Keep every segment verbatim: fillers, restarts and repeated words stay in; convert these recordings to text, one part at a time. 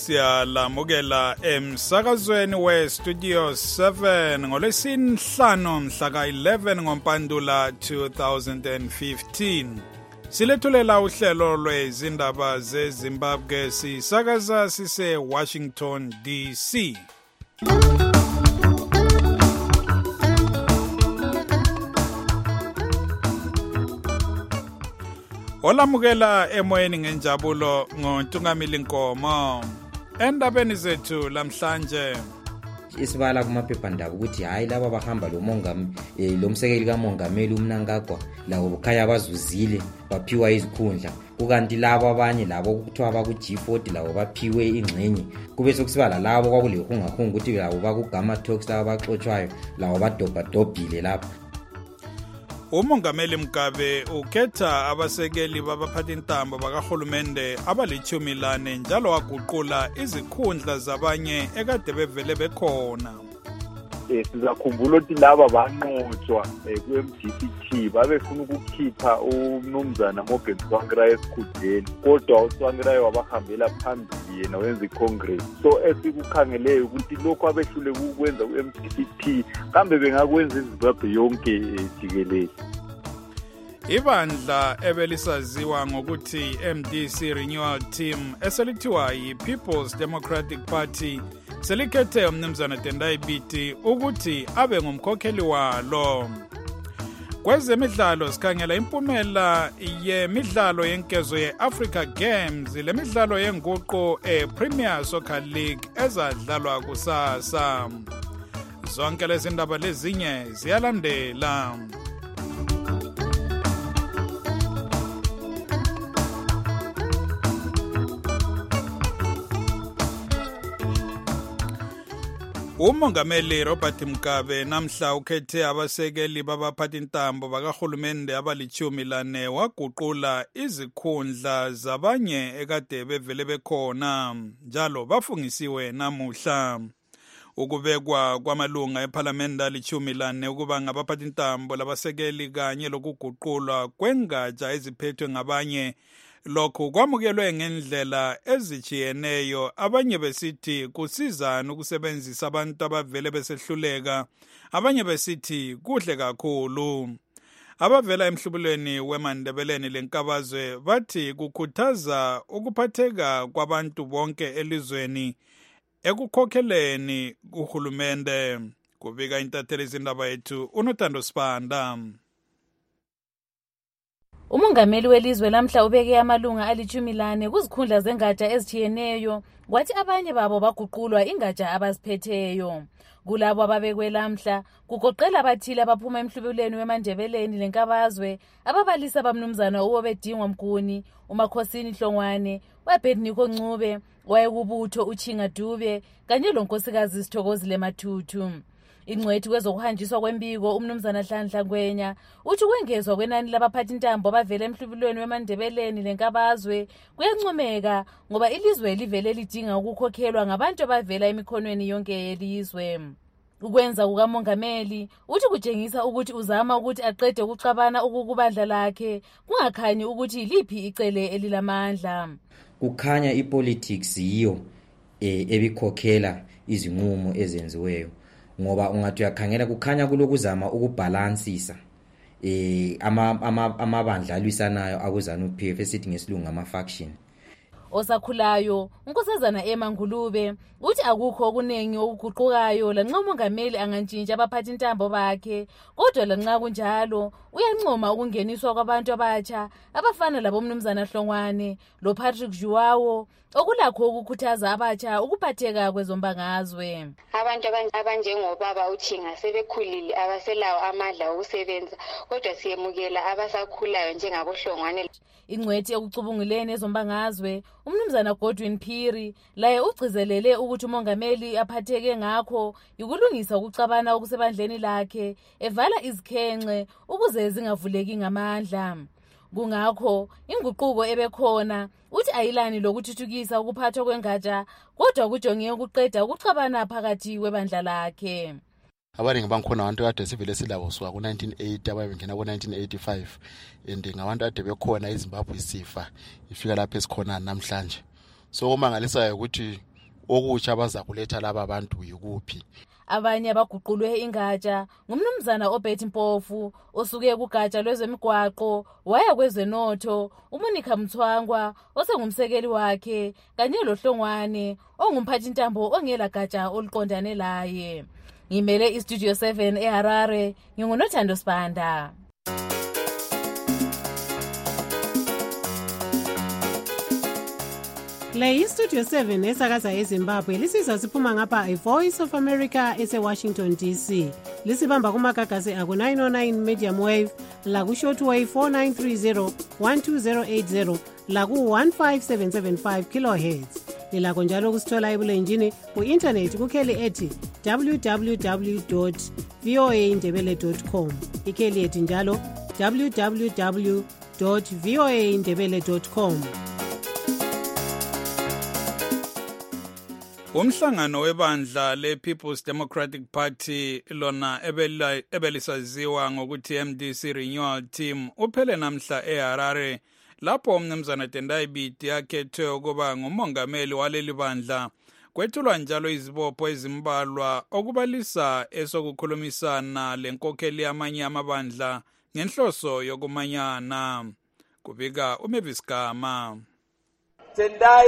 siyalamukela emsakazweni we-Studio seven ngolwesinhlanu mhla ka eleven ngoMpandula two thousand fifteen. Silethulela uhlelo lwezindaba zeZimbabwe sisakaza sise Washington D C. Olamukela emoyeni ngenjabulo ngoNtungamili Nkomo. Endabeni zethu lamhlanje isibala kumaphephandaba ukuthi hayi laba bahamba lo mongameli lo msekeli kamongameli uMnangagwa lawo bukhaya bazuzile baphiwa izikhundla kukanti labo abanye labo kuthiwa abaku G forty lawo baphiwe ingxenye kube sokusibala labo kwakulehungahunga ukuthi lawo bakugama talks labo baxoxwayo lawo badobha dobhile lapha. Umongameli Mgabe ukhetha abasekeli babaphathi intambo bakahulumende abalichumi lane njalo waguqula izikhundla zabanye ekade bevele bekhona. Sizakhumbula ukuthi laba banqotshwa ku-M D C T babefuna ukukhipha umnumzana Morgan Tsvangirai esikhundleni kodwa uTsvangirai wabahambela phambili yena wenza iCongress. So esikukhangeleyo ukuthi lokho abehlule ukwenza ku-M D C T kambe bengakwenza iZimbabwe yonke jikelele. Ibandla ebelisaziwa ngokuthi M D C Renewal Team eselithiwa yi-People's Democratic Party selikhethe umnumzana Tendai Biti ukuthi abe ngumkhokheli walo. Kwezemidlalo sikhangela impumela yemidlalo yenkezo ye-Africa Games lemidlalo yenguqu e-Premier Soccer League ezadlalwa kusasa. Zonke lezi ndaba lezinye ziyalandela. Umongameli Robert Mugabe namhla ukhethe abasekeli babaphathi intambo bakahulumende abalichumi lane waguqula izikhundla zabanye ekade bevele bekhona njalo bafungisiwe namuhla. Ukubekwa kwamalunga eParliament alichumi lane ukuba ngabaphathi intambo labasekeli kanye lokuguqulwa kwengatsha eziphethwe ngabanye lokho kwamukelwe ngendlela ezijiyeneyo, abanye besithi kusizana ukusebenzisa abantu abavele besehluleka, abanye besithi kuhle kakhulu. Abavela emhlubulweni weMandebeleni lenkabazwe bathi kukhuthaza ukuphatheka kwabantu bonke elizweni ekukhokheleni kuhulumende. Kubika intatheli izindaba yethu uNothando Sibanda. Umongameli welizwe lamhla ubeke amalunga alichumi lane kuzikhundla zengatsha ezijiyeneyo kwathi abanye babo baguqulwa ingatsha abaziphetheyo. Kulabo ababekwe lamhla kugoqela abathile abaphuma emhlubulweni weMandebeleni lenkabazwe ababalisa bamnumzana uWobedingwa Mguni, uMakhosini Hlongwane, uAbednego Ncube, wayekubutho uChinga Dube kanye lonkosikazi Sithokozile Mathuthu. Ingcwethi kwezokuhanjiswa kwembiko umnumzana Hlanhla Ngwenya uthi kwengezwa kwenani labaphathi intambo abavela emhlubulweni weMandebeleni lenkabazwe kuyancomeka ngoba ilizwe livele lidinga ukukhokhelwa ngabantu abavela emikhonweni yonke yelizwe. Ukwenza kukamongameli uthi kutshengisa ukuthi uzama ukuthi aqede ukuxabana ukukubandla lakhe kungakhanyi ukuthi liphi icele elilamandla. Kukhanya ipolitics yiyo e, ebikhokhela izinqumo ezenziweyo ngoba ungathi uyakhangela kukhanya kulokuzama ukubalansisa eh ama amabandla alwisanayo akuzana uP F esithi ngesilungu ama faction. Osakhulayo unkosazana eMangulube uthi akukho okunengi okuguqukayo lanxa umongameli angantshintsha abaphathi intambo bakhe kodwa lanxa kunjalo uyancoma ukungeniswa kwabantu abatsha abafana labomnumzana Hlongwane lo Patrick Juwawo okulakho ukukhuthaza abatsha ukuphatheka kwezombangazwe. Abantu abanjengobaba uChinga sebekhulile abaselawo amandla okusebenza kodwa siyemukela abasakhulayo njengabo Hlongwane. Ingcwethi ekucubunguleni ezombangazwe umnumzana Godwin Phiri laye ugcizelele ukuthi umongameli aphatheke ngakho ukulungisa ukuxabana okusebandleni lakhe evala izikhenxe ukuze zingavuleki ngamandla. Kungakho inguquko ebekhona uthi ayilani lokuthuthukisa ukuphathwa kwengatsha kodwa kujonge ukuqeda ukuxabana phakathi kwebandla lakhe. Abaningi bangikhona abantu kade sivele silabo suka ku nineteen eighty ababengena ku nineteen eighty-five and ngabantu kade bekhona eZimbabwe isifa ifika lapha esikhona namhlanje. So kumangalisayo ukuthi okutsha bazakuletha laba bantu yikuphi. Abanye abaguqulwe ingatsha ngumnumzana oBetty Mpofu osuke kugatsha lwezemigwaqo waya kwezenotho, uMonica Mthwangwa osengumsekeli wakhe kanye loHlongwane ongumphathintambo ongela gatsha oluqondane laye. Ngimele iStudio seven eHarare, nginguNothando Sibanda. Le iStudio seven esakaza eZimbabwe lisizwa siphuma ngapha iVoice of America ese-Washington D C. Lisibamba kumagagasi aku nine oh nine medium wave, laku shortwave four nine three zero one two zero eight zero, laku one five seven seven five kilohertz. Lilakho njalo kusithola ebulenjini ku-internet kukheli ethi w w w dot v o a indebele dot com. Ikheli ethi njalo w w w dot v o a indebele dot com. Umhlangano webandla le-People's Democratic Party lona ebelisaziwa ngokuthi M D C Renewal Team uphele namhla eHarare lapho umnumzana Tendai Biti yakhethwe ukuba ngumongameli waleli bandla. Kwethulwa njalo izibopho ezimbalwa okubalisa esokukhulumisana lenkokheli yamanye amabandla ngenhloso yokumanyana. Kubika uMavis Gama. Tendai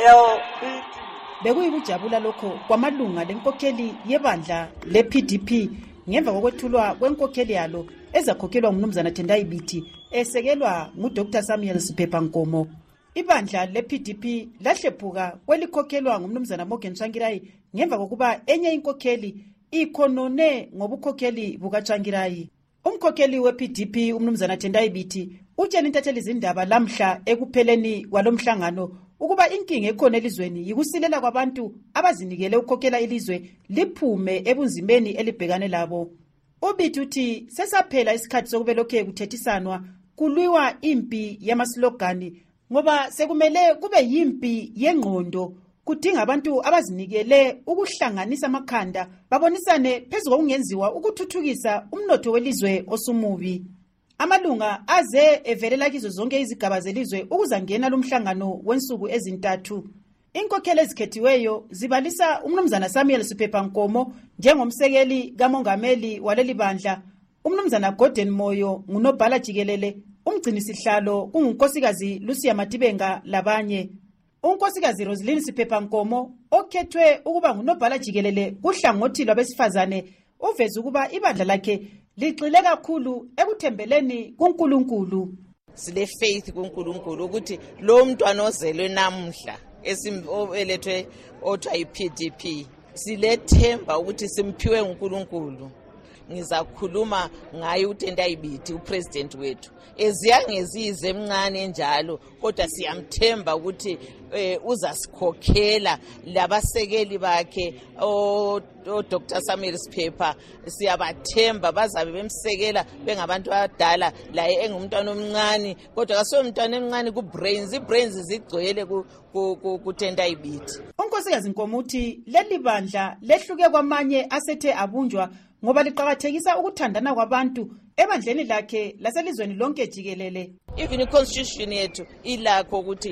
L Biti bekuyikujabula lokho kwamalunga lenkokheli yebandla le-P D P ngemva kokwethulwa kwenkokheli yalo ezakhokhelwa ngumnumzana Tendai Biti esekelwa nguDr Samuel Siphepha Nkomo. Ibandla le-P D P lahlephuka kwelikhokhelwa ngumnumzana Morgan Tsvangirai ngemva kokuba enye inkokheli ikhonone ngobukhokheli bukaTsvangirai. Umkhokheli we-P D P umnumzana Tendai Biti utshela intatheli zindaba lamhla ekupheleni kwalomhlangano ukuba inkinga ekhona elizweni yikusilela kwabantu abazinikele ukukhokhela ilizwe liphume ebunzimeni elibhekane labo. Ubiti uthi sesaphela isikhathi sokubelokhe kuthethisanwa kulwiwa impi yamaslogani ngoba sekumele kube yimpi yengqondo, kudinga abantu abazinikele ukuhlanganisa amakhanda babonisane phezu kokungenziwa ukuthuthukisa umnotho welizwe osumubi. Amalunga aze evelela kizo zonke izigaba zelizwe ukuzangena lumhlangano wensuku ezintathu. Inkokheli ezikhethiweyo zibalisa umnumzana Samuel Siphepha Nkomo njengomsekeli kamongameli waleli bandla, umnumzana Gordon Moyo ngunobhala jikelele, umgcini sihlalo kungunkosikazi Lucia Matibenga labanye. Unkosikazi Roseline Siphepha Nkomo okhethwe ukuba ngunobhala jikelele kuhlangothi lwabesifazane uveza ukuba ibandla lakhe ligxile kakhulu ekuthembeleni kuNkulunkulu. Sile faith kuNkulunkulu ukuthi lo mntwana ozelwe namhla esimobelethwe othiwa i-P D P silethemba ukuthi simphiwe uNkulunkulu. Ngizakhuluma ngaye uTendai Biti upresident wethu eziyangezize emncane njalo, kodwa siyamthemba ukuthi eh, uzasikhokhela labasekeli bakhe o, o Doctor Samuel Siphepha siyabathemba bazabe bemsekela bengabantu abadala laye engumntwana omncane, kodwa kaso umntwana emncane ku brains ibrains zigcwele ku, ku, ku, ku Tendai Biti. Unkosikazi Nkomo uthi leli bandla lehluke kwamanye asethe abunjwa ngoba liqhakathekisa ukuthandana kwabantu ebandleni lakhe laselizweni lonke jikelele. Even i-constitution yethu ilakho ukuthi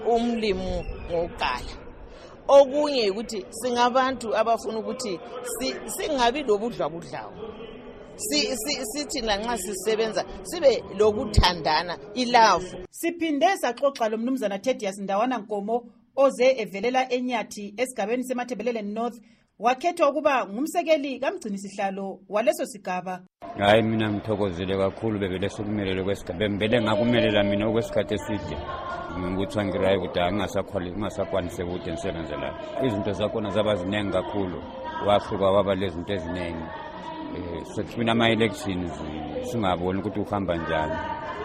umlimo ngoqala. Okunye ukuthi singabantu abafuna ukuthi singabi lobudla budlawo. Si sithi lanxa sisebenza sibe lokuthandana ilavu. Siphinde saxoxa lo mnumzana Thedius Ndawana Nkomo oze evelela eNyathi esigabeni seMathebelele North, wakhethwa ukuba ngumsekeli kamgcini sihlalo waleso sigaba. Hayi mina ngithokozile kakhulu bebele sokumelele kwesigaba bembele ngakumelela mina okwesikhathi eside. Ngikuthangirayo ukuthi angasakhwali ngasakwanise ukuthi ngisebenze la. Izinto zakhona zaba ziningi kakhulu, wafika waba lezinto eziningi. Eh sekuphina ama elections singaboni ukuthi uhamba njani.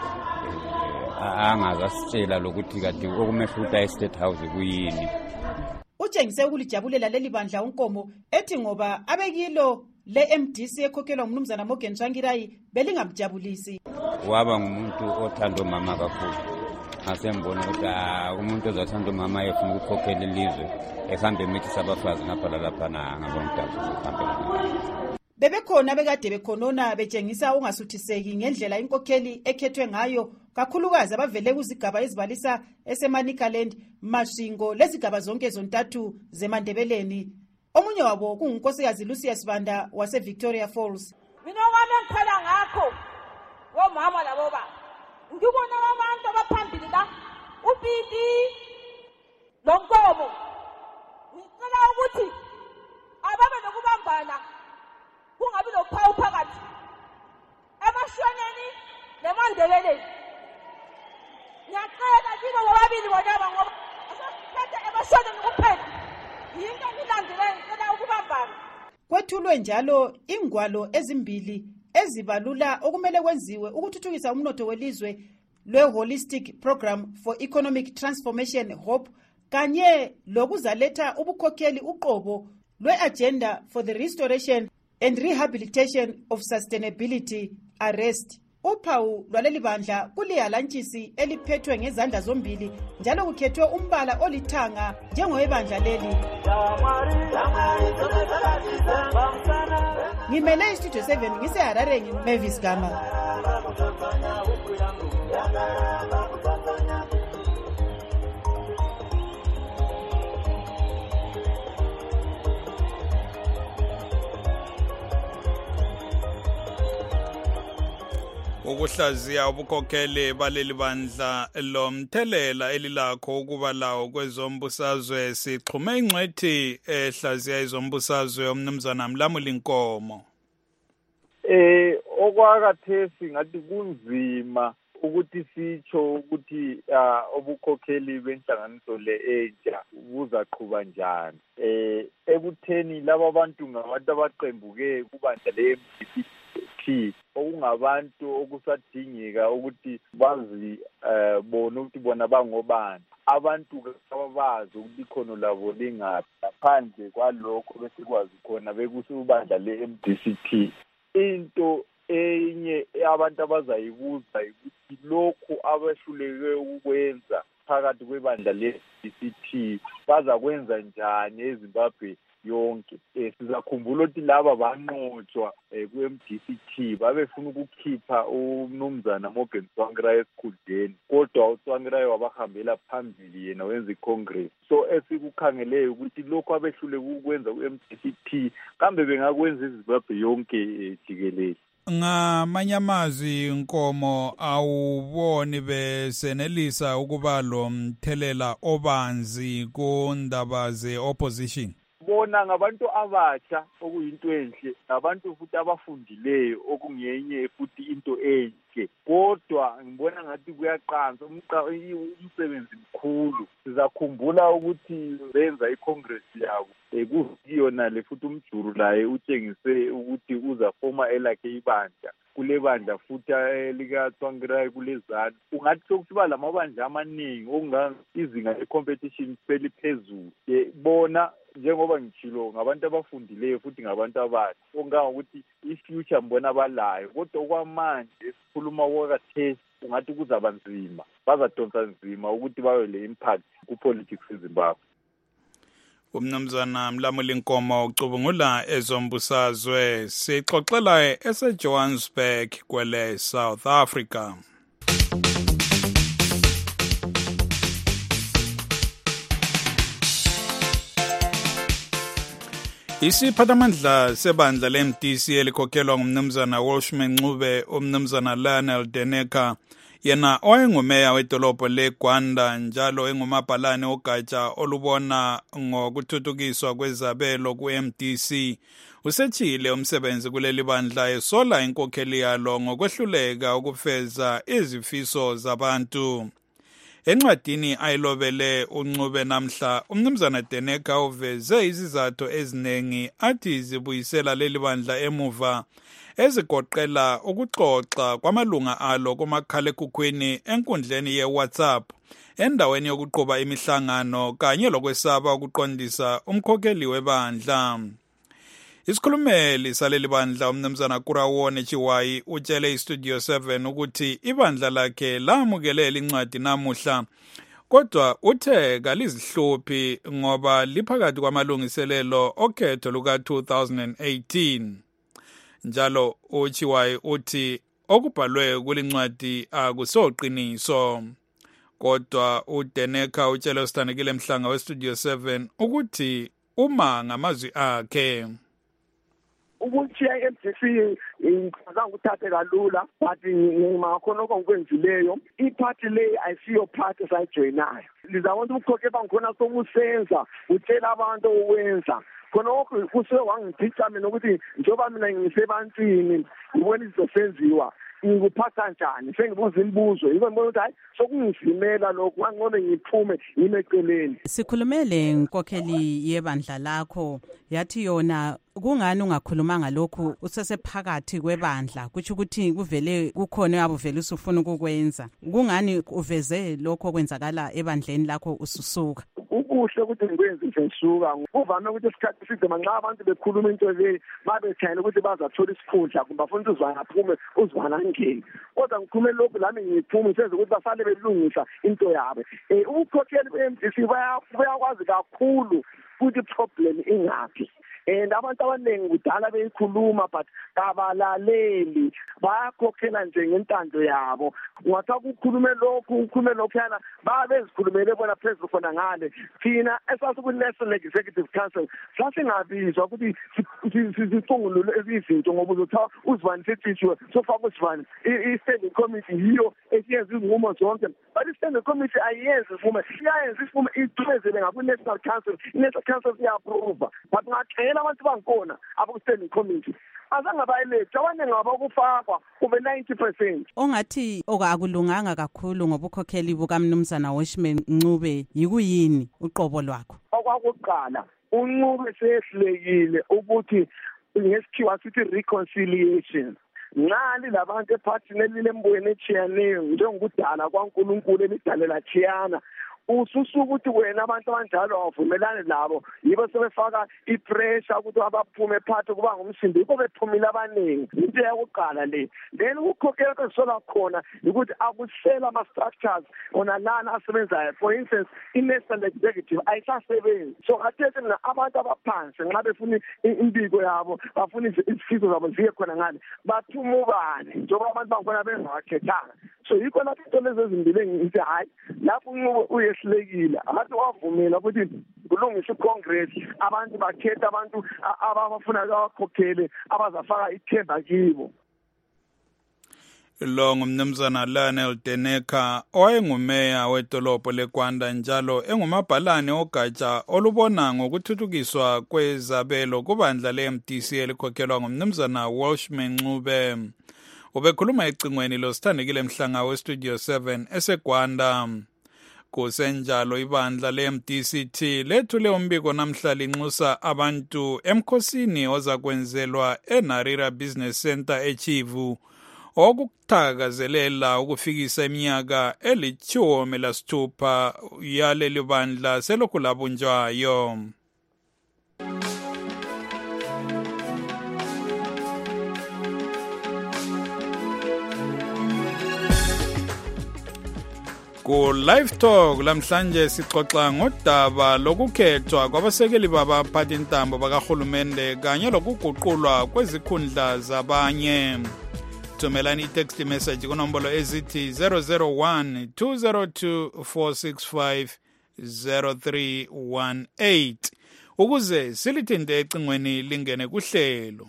Angazasitshela lokuthi kade okumehluta eState House kuyini. Utshengise ukulijabulela leli bandla uNkomo ethi ngoba abekilo le-M D C ekhokhelwa ngumnumzana Morgan Tsvangirai belingamjabulisi. Waba ngumuntu othanda umama kakhulu. Asembona ukuthi umuntu ozathanda umama efuna ukukhokhela ilizwe ehambe emithi sabafazi ngapha lapha ngabomntwana ukuhambela. Bebekhona bekade bekhonona betshengisa ungasuthiseki ngendlela inkokheli ekhethwe ngayo kakhulukazi abavele kuzigaba ezibalisa eseManicaland, Mashingo lezigaba zonke zontathu zeMandebeleni. Omunye wabo kungunkosikazi Lucius Banda wase Victoria Falls. Mina wami ngikhala ngakho womama labo baba. Ngibona abantu abaphambili la uPiti loNkomo. Ngicela ukuthi ababe nokubambana kungabi lokuphawu phakathi emashwaneni neMandebeleni. Ngiyacela kibo bobabili bonaba ngoba asithathe emashwaneni kuphela. Yinto ngilandelayo ngicela ukubambana. Kwethulwe njalo ingwalo ezimbili ezibalula okumele kwenziwe ukuthuthukisa umnotho welizwe lwe-Holistic Program for Economic Transformation HOPE kanye lokuzaletha ubukhokheli uqobo lwe-Agenda for the Restoration and Rehabilitation of Sustainability ARREST. Uphawu lwaleli bandla kulihalantshisi eliphethwe ngezandla zombili njalo kukhethwe umbala olithanga njengowebandla leli. Ngimele istudio seven ngiseHarare ngiMavis Gama. Ukuhlaziya ubukhokheli baleli bandla lomthelela elilakho ukuba lawo kwezombusazwe sixhume ingcwethi ehlaziya izombusazwe umnumzana Mlamuli Nkomo. Eh okwakathesi ngathi kunzima ukuthi sitsho ukuthi ubukhokheli benhlanganiso le entsha buzaqhuba njani. Eh ekutheni laba bantu ngabantu abaqembuke kubandla le M D C T okungabantu okusadingeka ukuthi bazi bona ukuthi bona bangobani. Abantu ababazi ukuthi ikhono labo lingaphi ngaphandle kwalokho bese kwazi khona bekusubandla le M D C T. Into enye abantu abazayibuza ukuthi lokhu abahluleke ukwenza phakathi kwebandla le M D C T baza kwenza njani eZimbabwe yonke. Eh sizakhumbula ukuthi laba banqotshwa ku-M D C T babefuna ukukhipha umnumzana Morgan Tsvangirai esikhundleni kodwa uTsvangirai wabahambela phambili yena wenza iCongress. So esikukhangeleyo ukuthi lokho abehluleke ukwenza ku-M D C T kambe bengakwenza eZimbabwe yonke jikelele. Ngamanye amazwi Nkomo awuboni besenelisa ukuba lo mthelela obanzi kundaba ze-opposition. Bona ngabantu abatsha okuyinto enhle, abantu futhi abafundileyo okungenye futhi into enhle. Kodwa ngibona ngathi kuyaqanza umsebenzi mkhulu. Sizakhumbula ukuthi benza iCongress yabo ekuyona le futhi umjuru laye utshengise ukuthi uzafoma elakhe ibandla. Kule bandla futhi lika Tsvangirai kulezana ungathi sokusiba lamabandla amaningi okunga izinga lecompetition seliphezulu. Bona njengoba ngitshilo ngabantu abafundileyo futhi ngabantu abathi ongangokuthi ifuture mbona balayo kodwa okwamanje esikhuluma kwakathesi ungathi kuzaba nzima bazadonsa nzima ukuthi babe le impact kupolitics eZimbabwe. Umnumzana Mlamuli Nkomo ucubungula ezombusazwe sixoxela eseJohannesburg kwele South Africa. Isiphathamandla sebandla le-M D C elikhokhelwa ngumnumzana Welshman Ncube umnumzana Lionel Deneka yena oyengumeya wedolobho leGwanda njalo engumabhalane ogatsha olubona ngokuthuthukiswa kwezabelo ku-M D C usethile umsebenzi kuleli bandla esola inkokheli yalo ngokwehluleka ukufeza izifiso zabantu. Encwadini ayilobele uNcube namhla umnumzana Deneka uveze izizathu ezinengi athi zibuyisela leli bandla emuva ezigoqela ukuxoxa kwamalunga alo kumakhalekhukhwini enkundleni ye-WhatsApp endaweni yokuqhuba imihlangano kanye lokwesaba ukuqondisa umkhokheli webandla. Isikhulumeli saleli bandla umnumzana Kurawone Chiwayi utshele iStudio seven ukuthi ibandla lakhe lamukelela incwadi namuhla kodwa uthe kalizihluphi ngoba liphakathi kwamalungiselelo okhetho luka two thousand eighteen. Njalo uChiwayi uthi okubhalwe kulincwadi akusoqiniso. Kodwa uDeneka utshela usithandekile Mhlanga weStudio seven ukuthi uma ngamazwi akhe ukuthi i-M D C ngicabanga ukuthathe kalula but ngimakhona okwenzileyo iphathi le ayisiyo phathi sayijoyinayo lizawona ukukhokhe bangikhona sokusenza utshela abantu ukwenza khona ukuse wangiphica mina ukuthi njoba mina ngisebantwini ngibona izosenziwa ngikuphatha njani sengibuza imibuzo yiko ngibona ukuthi hayi sokungizimela lokho angcono ngiphume ngimeceleni. Sikhulumele inkokheli yebandla lakho yathi yona kungani ungakhulumanga lokhu usesephakathi kwebandla kuthi ukuthi kuvele kukhona abuvela usufuna ukukwenza kungani uveze lokho kwenzakala ebandleni lakho ususuka? Ukuhle ukuthi ngikwenze nje ngisuka kuvame ukuthi isikhathi side manxa abantu bekhuluma into le babethayela ukuthi bazathola isikhundla kumbe bafuna uzwana aphume uzwana ngini kodwa ngikhulume lokhu lami ngiphume senze ukuthi basale belungisa into yabo eh ukukhokhela be-M D C bayakwazi kakhulu ukuthi problem ingaphi and abantu abaningi kudala beyikhuluma but kabalaleli bayakhokhela nje ngentando yabo ungathatha ukukhulume lokhu ukhulume lokho yana babezikhulumele bona phezulu khona ngale thina esase ku National Executive Council sasingabizwa ukuthi sicungulule izinto ngoba uzotha uzivani sethishwe sofaka usivani i-standing committee yiyo esiyenza izinqumo zonke but i-standing committee ayenzi ifume iyayenza ifume ithumezele ngaku National Council i-National Council iyaapprove but ngacela abantu bankona abaku-standing committee azangabayelect abaningi abakufakwa kube ninety percent. Ongathi okakulunganga kakhulu ngoba ukhokheli bukaMnumzana Washman Ncube yikuyini uqobo lwakho? Okwakuqala uNcube sehlekile ukuthi ngesikhiwa sithi reconciliation nali labantu ephathini elilembweni echiyaneyo njengokudala kwaNkulunkulu elidalela chiyana ususuka ukuthi wena abantu abanjalo awavumelane labo yibo sebefaka ipressure ukuthi abaphume phathe kuba ngumsindi yiko bephumile abaningi into yakuqala le then ukukhokhela kwesola khona ukuthi akusela ama structures ona lana asebenzayo for instance i-National Executive ayisasebenzi so athethe mina abantu abaphansi nxa befuna impiko yabo bafuna izifiso zabo ziye khona ngale baphuma ubani njengoba abantu bakhona bengakhethanga so yiko lapho into lezi ezimbili ngithi hayi lapho uNcube uyehlekile abantu wavumela ukuthi kulungisa iCongress abantu bakhetha abantu abafuna abakhokhele abazafaka ithemba kibo. Lo ngumnumzana Lionel Deneka owayengumeya wedolobho leGwanda njalo engumabhalane ogatsha olubona ngokuthuthukiswa kwezabelo kubandla le-M D C elikhokhelwa ngumnumzana Washman Ncube. Ubekhuluma ecingweni losithandekile Mhlanga weStudio seven eseGwanda. Kusenjalo ibandla le-M D C T lethule umbiko namhla linxusa abantu emkhosini ozakwenzelwa eNarira Business Center eChivu okuthakazelela ukufikisa iminyaka elithumi lasithupha yaleli bandla selokhu labunjwayo. Ku Live Talk lamhlanje sixoxa ngodaba lokukhethwa kwabasekeli babaphathintambo bakahulumende kanye lokuguqulwa kwezikhundla zabanye. Thumelani i-text message kunombolo ezithi zero zero one two zero two four six five zero three one eight ukuze silithinte ecingweni lingene kuhlelo.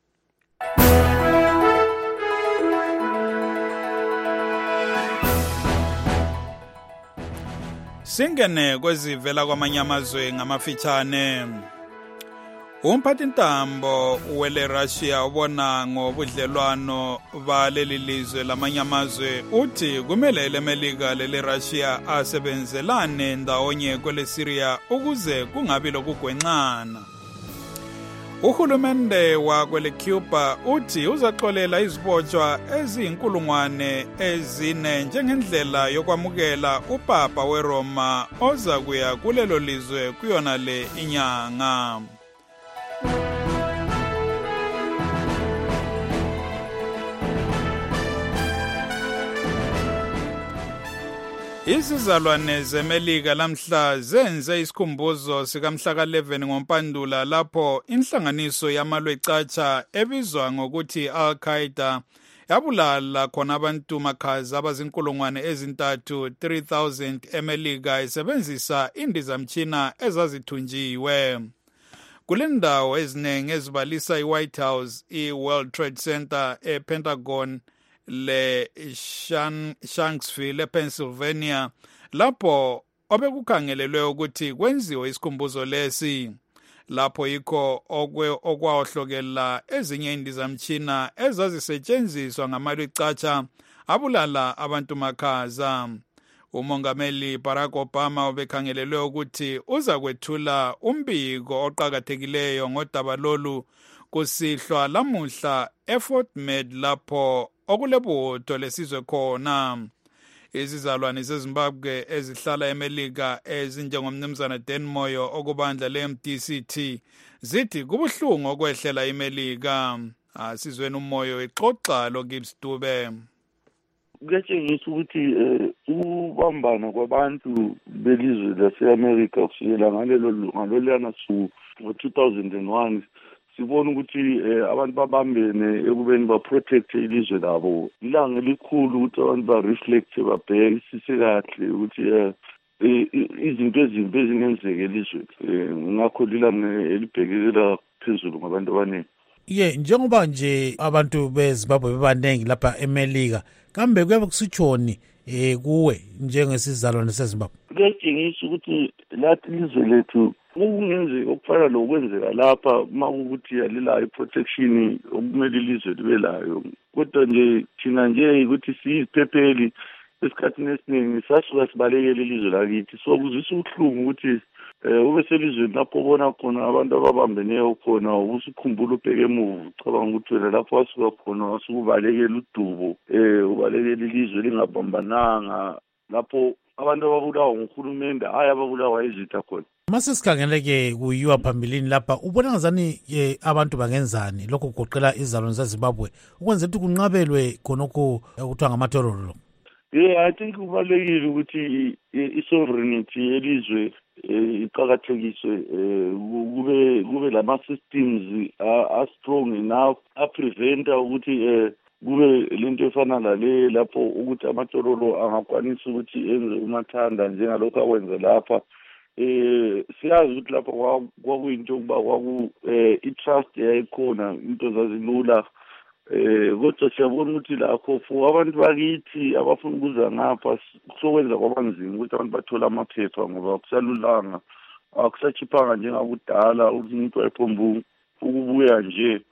Singene kwezivela kwamanye amazwe ngamafitshane. Umphathintambo wele Russia ubona ngobudlelwano baleli lizwe lamanye amazwe uthi kumele lemelika lele Russia asebenzelane ndawonye kwele Syria ukuze kungabi lokugwenxana. Uhulumende wakwele Cuba uthi uzaxolela izibotshwa eziyinkulungwane ezine njengendlela yokwamukela upapa weRoma oza kuya kulelo lizwe kuyona le inyanga. Izizalwane zemelika lamhla zenze isikhumbuzo sikamhla ka eleven ngompandula lapho inhlanganiso yamalwe ecatsha ebizwa ngokuthi Al-Qaeda yabulala khona abantu makhaza abazinkulungwane ezintathu three thousand emelika isebenzisa indizamtshina ezazithunjiwe. Kule ndawo eziningi ezibalisa i-White House, i-World Trade Center, e-Pentagon, le-Shanksville, e-Pennsylvania, lapho obekukhangelelwe ukuthi kwenziwe isikhumbuzo lesi. Lapho yikho okwahohlokela ezinye indizamtshina ezazisetshenziswa ngamalucatsha abulala abantu makhaza. Umongameli Barack Obama ubekhangelelwe ukuthi uza kwethula umbiko oqhakathekileyo ngodaba lolu kusihlwa lamuhla eFort Meade lapho okulebutho lesizwe khona. Izizalwane zeZimbabwe ezihlala eMelika ezinjengomnumzana Dan Moyo okubandla le-M D C T zithi kubuhlungu okwehlela iMelika. Asizweni uMoyo exoxa loGibbs Dube. Kuyatshengisa ukuthi ukubambana kwabantu belizwe lase-America kusukela ngalelo ngaloluyana suku ngo-two thousand one sibona ukuthi abantu babambene ekubeni baprotect ilizwe labo. Ilanga elikhulu ukuthi abantu ba-reflect babhekisise kahle ukuthi izinto ezimbi ezingenzeka elizweni. Ngakho lilanga elibhekekela phezulu ngabantu abaningi. Ye njengoba nje abantu beZimbabwe bebaningi lapha eMelika, kambe kuyabe kusitshoni eh kuwe njengesizalwane seZimbabwe? Kuyatshengisa ukuthi lathi ilizwe lethu okungenzeka okufana lokwenzeka lapha makuthi alilayo protection okumele ilizwe libe layo. Kodwa nje thina nje ukuthi siyiziphepheli esikhathini esiningi sasuka sibalekele ilizwe lakithi. So kuzwisa ubuhlungu ukuthi ube selizweni lapho ubona khona abantu ababambeneyo khona usikhumbula ubheke emuva ucabanga ukuthi wena lapho wasuka khona wasukubalekela udubo eh ubalekela ilizwe lingabambananga lapho abantu ababulawa nguhulumende hayi ababulawa izitha khona. Mase sikhangeleke kuyiwa phambilini lapha ubona ngazani abantu bangenzani lokho kugoqela izizalwane zeZimbabwe ukwenza ukuthi kunqabelwe khonokho ekuthiwa ngamaterror. Yeah, I think kubalekile ukuthi i-sovereignty elizwe iqhakathekiswe kube kube lama systems are strong enough a preventa ukuthi kube lento efana lale lapho ukuthi amatorolo angakwanisa ukuthi enze umathanda njengalokho akwenza lapha. Eh siyazi ukuthi lapha kwakuyinto kuba kwaku i-trust yayikhona into zazilula. Eh kodwa siyabona ukuthi lakho for abantu bakithi abafuna ukuza ngapha sokwenza kwabanzima ukuthi abantu bathola amaphepha ngoba kusalulanga akusachiphanga njengakudala ukuthi umuntu ayiphombu ukubuya nje.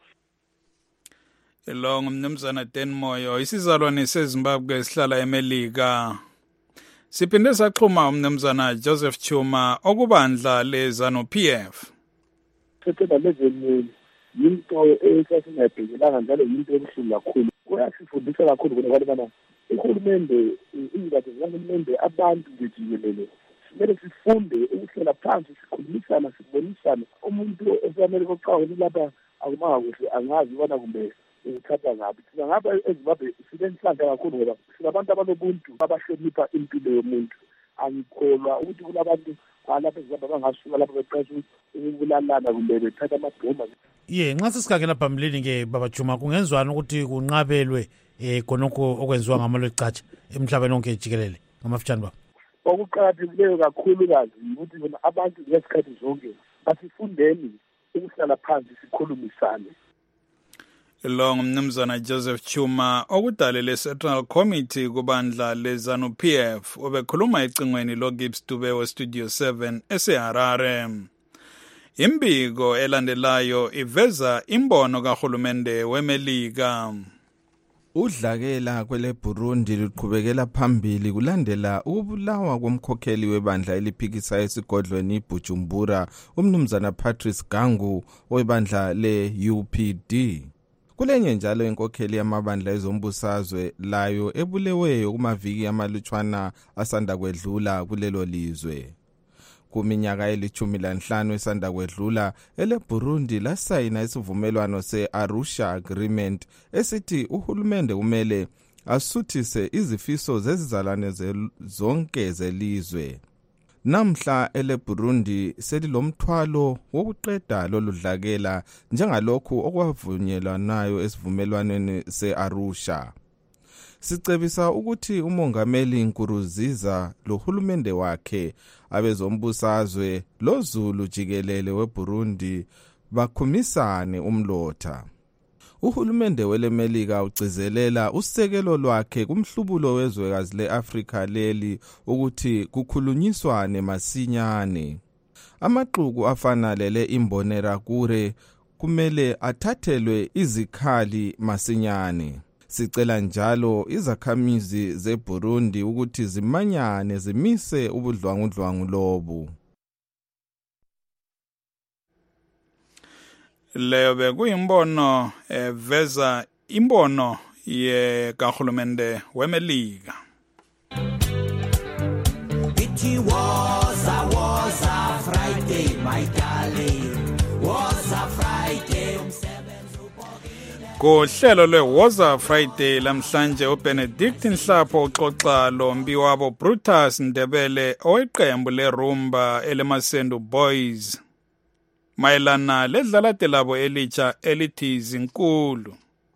Lo ngumnumzana Dan Moyo isizalwane seZimbabwe sihlala eMelika. Siphinde saxhuma umnumzana Joseph Chuma okubandla leZANU-P F. September eleventh yinto esasingayibhekelanga njalo yinto ebuhlungu kakhulu. Kuyasifundisa kakhulu ngoba bana uhulumende izingadi zikahulumende abantu bejikelele kumele sifunde ukuhlela phansi sikhulumisana sibonisana. Umuntu oseAmerika oqhawe lapha akumanga kuhle angazi ubona kumbe ukuthatha ngapi. Thina ngapha eZimbabwe silenhlanhla kakhulu ngoba sinabantu abanobuntu abahlonipha impilo yomuntu. Angikholwa ukuthi kulabantu lapha eZimbabwe bangasuka lapha beqasha ukubulalana kumbe bethatha amabhoma. Ye nxa sisikhangela phambili ke baba Juma kungenzwana ukuthi kunqabelwe eh khonokho okwenziwa ngamalucatsha emhlabeni wonke jikelele ngamafutshane baba. Okuqhakathekileyo kakhulu kazi ukuthi abantu ngesikhathi zonke basifundeni ukuhlala phansi sikhulumisane. Lo ngumnumzana Joseph Chuma okudalele Central Committee kubandla leZANU-P F obekhuluma ecingweni loGibbs Dube we Studio seven eseHarare. Imbiko elandelayo iveza imbono kahulumende weMelika. Udlakela kwele Burundi luqhubekela phambili kulandela ukubulawa komkhokheli webandla eliphikisa esigodlweni iBujumbura umnumzana Patrice Gangu webandla le-U P D. Kulenye njalo inkokheli yamabandla ezombusazwe layo ebuleweyo kumaviki amalutshwana asanda kwedlula kulelo lizwe. Kuminyaka elithumi lanhlanu esanda kwedlula ele Burundi lasayina isivumelwano se-Arusha Agreement esithi uhulumende kumele asuthise izifiso zezizalwane zonke zelizwe. namhla ele Burundi selilomthwalo wokuqeda loludlakela njengalokhu okwavunyelwanayo esivumelwaneni se-Arusha. Sicebisa ukuthi umongameli Nkurunziza lohulumende wakhe abezombusazwe loZulu jikelele weBurundi bakhumisane umlotha. Uhulumende welemelika ugcizelela usekelo lwakhe kumhlubulo wezwekazi leAfrika leli ukuthi kukhulunyiswane masinyane. Amaxuku afana lele Imbonerakure kumele athathelwe izikhali masinyane. Sicela njalo izakhamizi zeBurundi ukuthi zimanyane zimise ubudlwangudlwangu lobu. Leyo bekuyimbono eveza imbono ye kahulumende wemelika. It was a was a Friday, my darling. Was a Friday. Kuhlelo lweWoza Friday lamhlanje uBenedict Nhlapho uxoxa lo mbi wabo Brutus Ndebele oweqembu leRumba eleMasendu Boys mayelana ledlalate labo elitsha elithi Zinkulu.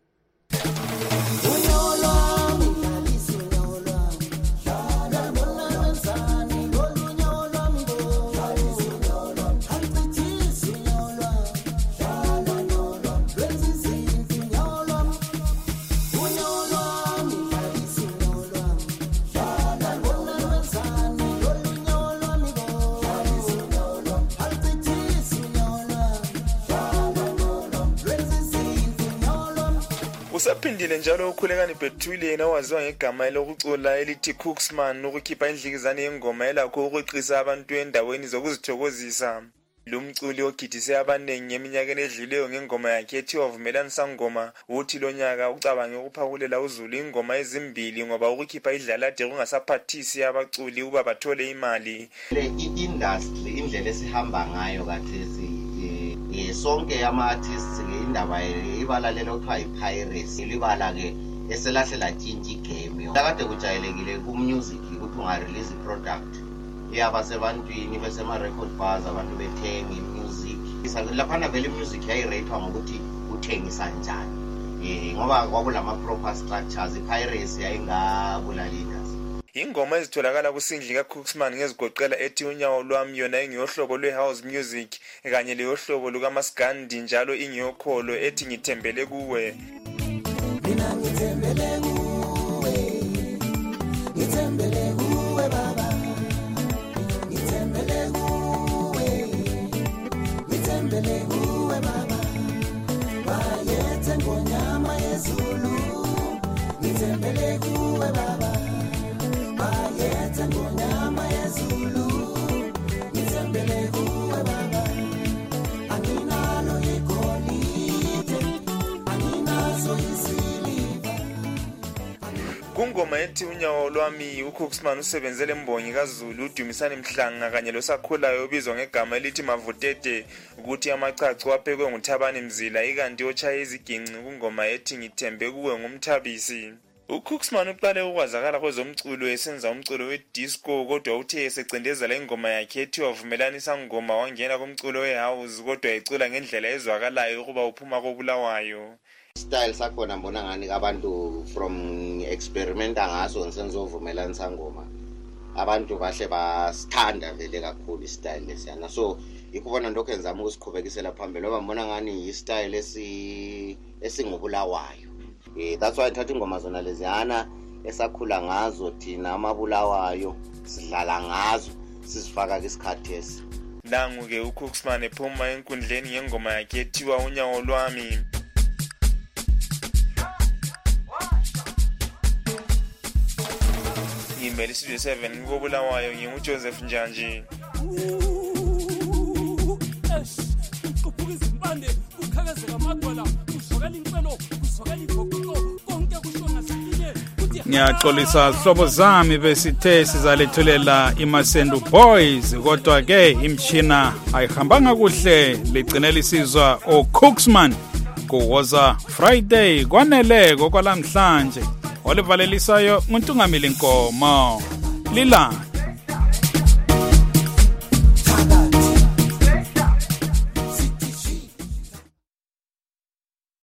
Usaphindile njalo ukhulekani Bethule nawaziwa ngegama lokucula elithi Cooksman ukukhipha indlikizane yengoma elakho ukuqisa abantu endaweni zokuzithokozisa. Lo mculi ogidise abanengi ngeminyaka edluleyo ngengoma yakhe ethi wavumelanisa ngoma uthi lo nyaka ucabange ukuphakulela uZulu ingoma ezimbili ngoba ukukhipha idlalade kungasaphathisi abaculi uba bathole imali. Le industry indlela esihamba ngayo kathesi eh sonke ama artists indaba ibalalelo kuthiwa i-piracy libala ke eselahlela tshintshi game yo kade kujayelekile ku music ukuthi unga release product yaba sebantwini bese ma record bars abantu bethenga music laphana vele music yayiratewa ngokuthi uthengisa njani eh ngoba kwakulama proper structures i-piracy yayingabulali. Ingoma ezitholakala kusindli kaCooksman ngezigoqela ethi unyawo lwami yona ingiyohlobo lwehouse music kanye leyohlobo lukaMaskandi njalo ingiyokholo ethi ngithembele kuwe. Mina ngithembele kuwe ngithembele kuwe baba ngithembele kuwe ngithembele kuwe baba bayethe ngonyama yezulu ngithembele kuwe baba bayethe ngonyama yezulu ngithembele kuwe baba anginalo igolide anginazo isiliva. Kungoma ethi unyawo lwami uCooksman usebenzele Mbongi kaZulu uDumisani Mhlanga kanye losakhulayo obizwa ngegama elithi Mavutete ukuthi amachacho waphekwe nguThabani Mzila ikanti ochaya iziginci kungoma ethi ngithembe kuwe ngumthabisi. uCooksman uqale ukwazakala kwezomculo esenza umculo wedisco kodwa uthe esecindezela ingoma yakhe ethi wavumelanisa ngoma wangena kumculo wehouse kodwa ecula ngendlela ezwakalayo ukuba uphuma koBulawayo. Style sakhona mbona ngani abantu from experimenta ngaso ngisenzo vumelanisa ngoma abantu bahle basithanda vele kakhulu istyle lesiyana so ikubona ndokho enzama ukusikhubekisela phambili ngoba mbona ngani istyle esi esingobulawayo. Eh that's why thatha ingoma zona leziyana esakhula ngazo thina amabulawayo sidlala ngazo sizifaka isikhathi esi. Nangu ke uCooksman ephuma enkundleni ngengoma yakhe ethiwa unyawo lwami. Imbeli Studio seven koBulawayo nginguJoseph Njanji. Kuphuka izimpande kukhakazeka amagwala kuzwakala incelo kuzwakala igoqo konke kusho ngasinye. Ngiyaxolisa sihlobo zami besithe sizalethulela iMasendu Boys kodwa ke imchina ayihambanga kuhle ligcinela isizwa oCooksman kuWoza Friday kwaneleko kwalamhlanje olivalelisayo nguNtungamili Nkomo lila